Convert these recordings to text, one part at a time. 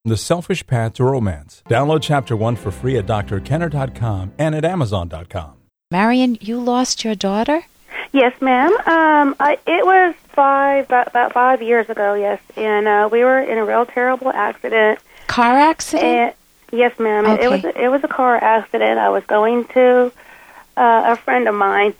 The Selfish Path to Romance. Download Chapter 1 for free at drkenner.com and at amazon.com. Marion, you lost your daughter? Yes, ma'am. It was about 5 years ago, yes. And we were in a real terrible accident. Car accident? Yes, ma'am. Okay. It was a car accident. I was going to a friend of mine,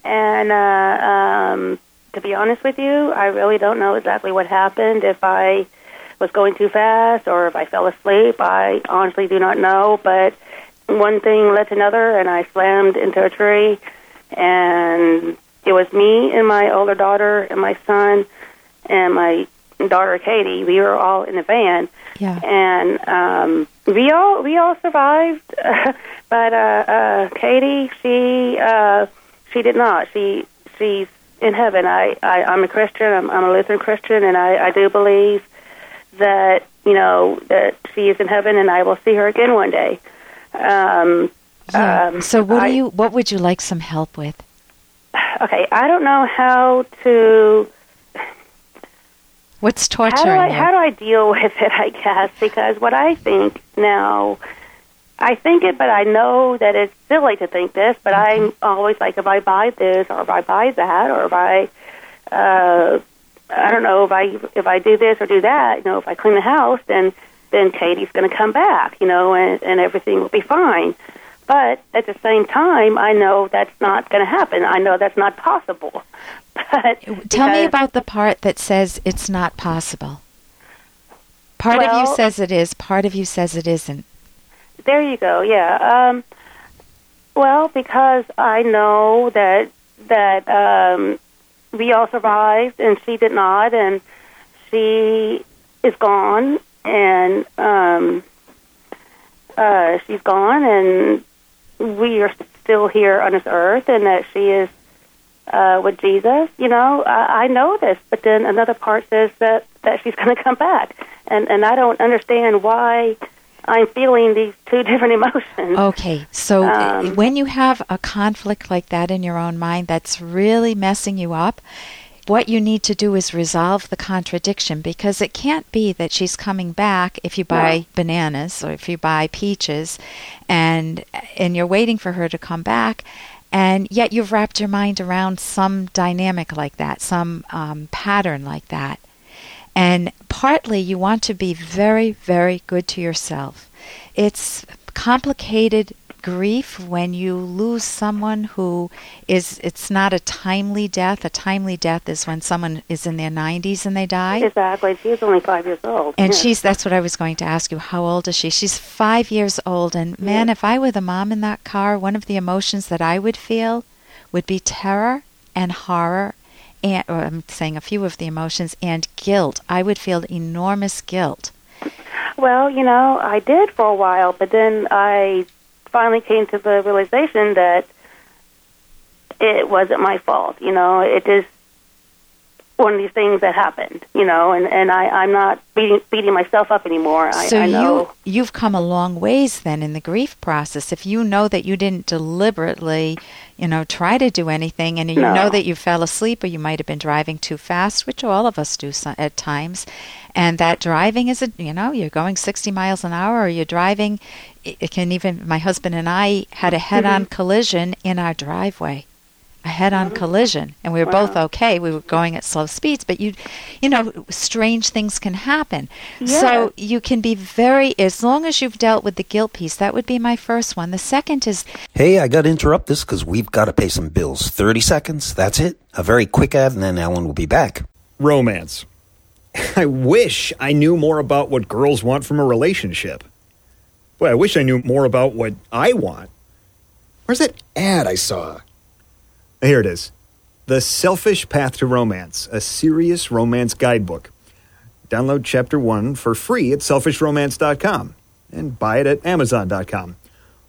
and to be honest with you, I really don't know exactly what happened. If I was going too fast or if I fell asleep, I honestly do not know. But one thing led to another, and I slammed into a tree, and it was me and my older daughter and my son and my daughter Katie. We were all in the van, and we all survived. But Katie, she did not. She's in heaven. I'm a Christian. I'm a Lutheran Christian, and I do believe that that she is in heaven, and I will see her again one day. So what would you like some help with? Okay, I don't know how to. What's torturing you? How do I deal with it, I guess, because what I think now, I think it, but I know that it's silly to think this, but I'm always like, if I buy this, or if I buy that, or if I don't know, if I do this or do that, if I clean the house, then Katie's going to come back, and everything will be fine. But at the same time, I know that's not going to happen. I know that's not possible. But tell me about the part that says it's not possible. Part of you says it is. Part of you says it isn't. There you go. Yeah. Well, because I know that we all survived and she did not, and she is gone, and she's gone, and we are still here on this earth, and that she is with Jesus. I know this, but then another part says that she's going to come back, and I don't understand why I'm feeling these two different emotions. Okay, so when you have a conflict like that in your own mind that's really messing you up, what you need to do is resolve the contradiction, because it can't be that she's coming back if you buy bananas or if you buy peaches, and you're waiting for her to come back, and yet you've wrapped your mind around some dynamic like that, some pattern like that. And partly you want to be very, very good to yourself. It's complicated grief when you lose someone who it's not a timely death. A timely death is when someone is in their 90s and they die. Exactly. She's only 5 years old. And that's what I was going to ask you. How old is she? She's 5 years old. And man, if I were the mom in that car, one of the emotions that I would feel would be terror and horror, or I'm saying a few of the emotions, and guilt. I would feel enormous guilt. Well, I did for a while, but then I finally came to the realization that it wasn't my fault. It is one of these things that happened, and I'm not beating myself up anymore. So I know. You've come a long ways then in the grief process. If you know that you didn't deliberately, try to do anything, and you know that you fell asleep or you might have been driving too fast, which all of us do at times, and that driving is, you're going 60 miles an hour, or you're driving, it can even, my husband and I had a head-on collision in our driveway. A head-on collision, and we were both okay. We were going at slow speeds, but strange things can happen. Yes. So you can be as long as you've dealt with the guilt piece. That would be my first one. The second is... Hey, I got to interrupt this because we've got to pay some bills. 30 seconds, that's it. A very quick ad, and then Alan will be back. Romance. I wish I knew more about what girls want from a relationship. Boy, I wish I knew more about what I want. Where's that ad I saw? Here it is. The Selfish Path to Romance, a serious romance guidebook. Download Chapter 1 for free at selfishromance.com and buy it at amazon.com.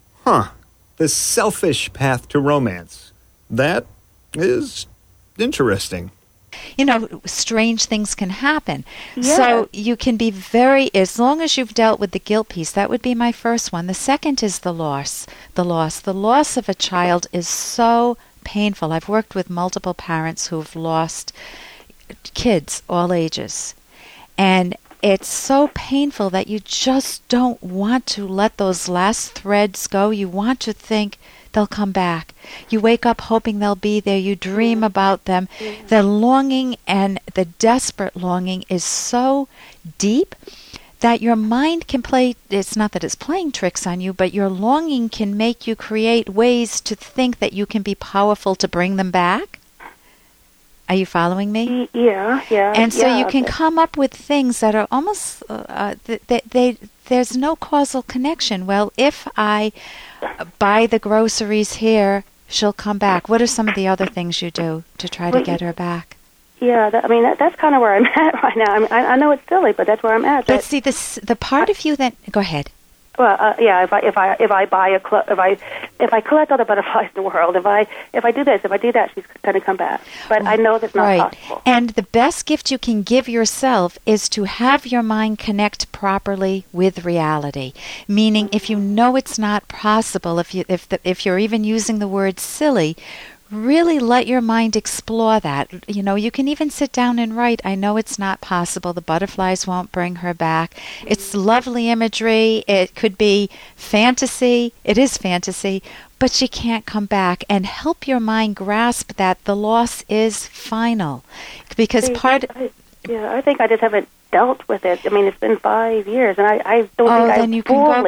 The Selfish Path to Romance. That is interesting. Strange things can happen. Yes. So you can be as long as you've dealt with the guilt piece. That would be my first one. The second is the loss. The loss of a child is so painful. I've worked with multiple parents who've lost kids, all ages. And it's so painful that you just don't want to let those last threads go. You want to think they'll come back. You wake up hoping they'll be there. You dream about them. The longing and the desperate longing is so deep that your mind can play, it's not that it's playing tricks on you, but your longing can make you create ways to think that you can be powerful to bring them back. Are you following me? Yeah. And so you can come up with things that are almost, there's no causal connection. Well, if I buy the groceries here, she'll come back. What are some of the other things you do to try to get her back? Yeah, that's kind of where I'm at right now. I mean, I know it's silly, but that's where I'm at. But see, the part of you that, go ahead. Well, yeah. If I buy if I collect all the butterflies in the world, if I do this, if I do that, she's going to come back. But I know that's not possible. And the best gift you can give yourself is to have your mind connect properly with reality. Meaning, if you know it's not possible, if you're even using the word silly, really let your mind explore that. You know, you can even sit down and write, I know it's not possible. The butterflies won't bring her back. It's lovely imagery. It could be fantasy. It is fantasy. But she can't come back. And help your mind grasp that the loss is final. Because I think I just haven't dealt with it. I mean, it's been 5 years, and I don't think I then you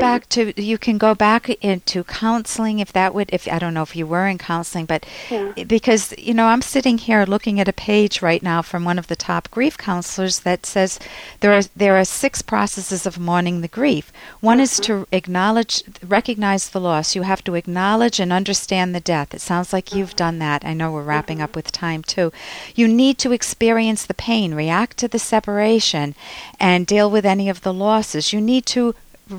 can go back into counseling if I don't know if you were in counseling, but because, you know, I'm sitting here looking at a page right now from one of the top grief counselors that says there are 6 processes of mourning the grief. One is to recognize the loss. You have to acknowledge and understand the death. It sounds like you've done that. I know we're wrapping up with time too. You need to experience the pain, react to the separation, and deal with any of the losses. You need to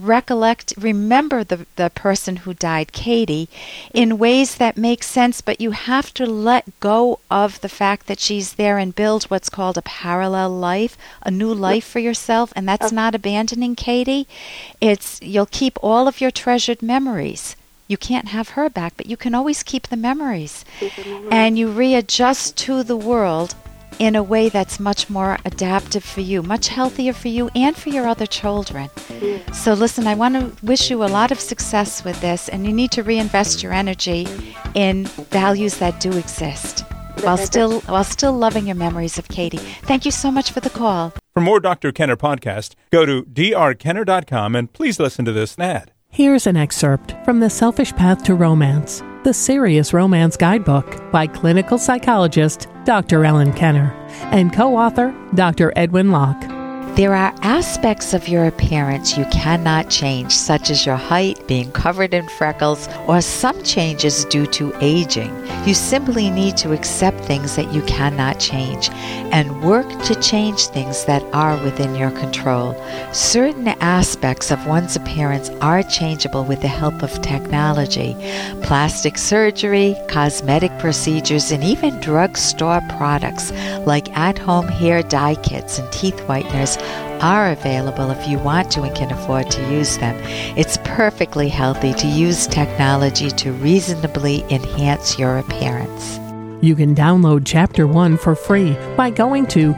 remember the person who died, Katie, in ways that make sense, but you have to let go of the fact that she's there and build what's called a parallel life, a new life for yourself, and that's not abandoning Katie. You'll keep all of your treasured memories. You can't have her back, but you can always keep the memories. And you readjust to the world in a way that's much more adaptive for you, much healthier for you and for your other children. So listen, I want to wish you a lot of success with this, and you need to reinvest your energy in values that do exist while still loving your memories of Katie. Thank you so much for the call. For more Dr. Kenner podcast, go to drkenner.com and please listen to this ad. Here's an excerpt from The Selfish Path to Romance, the Serious Romance Guidebook by clinical psychologist Dr. Ellen Kenner and co-author Dr. Edwin Locke. There are aspects of your appearance you cannot change, such as your height, being covered in freckles, or some changes due to aging. You simply need to accept things that you cannot change and work to change things that are within your control. Certain aspects of one's appearance are changeable with the help of technology. Plastic surgery, cosmetic procedures, and even drugstore products like at-home hair dye kits and teeth whiteners are available if you want to and can afford to use them. It's perfectly healthy to use technology to reasonably enhance your appearance. You can download Chapter 1 for free by going to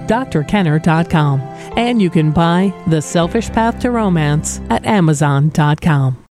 drkenner.com, and you can buy The Selfish Path to Romance at Amazon.com.